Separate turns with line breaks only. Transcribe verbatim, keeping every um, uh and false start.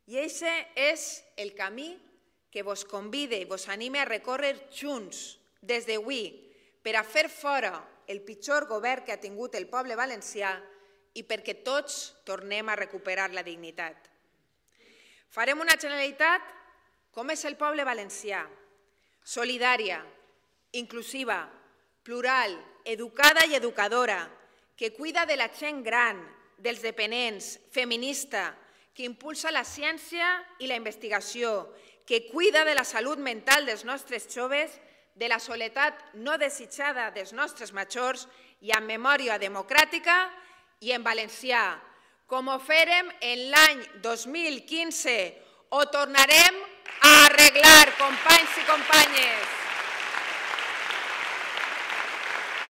I aquest és el camí que vos convide i vos anime a recórrer junts des d'avui per a fer fora el pitjor govern que ha tingut el poble valencià i perquè tots tornem a recuperar la dignitat. Farem una Generalitat com és el poble valencià, solidària, inclusiva, plural, educada i educadora, que cuida de la gent gran, dels dependents, feminista, que impulsa la ciència i la investigació, que cuida de la salut mental dels nostres joves, de la soledat no desitjada dels nostres majors i amb memòria democràtica i en valencià, com ho fèrem en l'any dos mil quinze. Ho tornarem a arreglar, companys i companyes.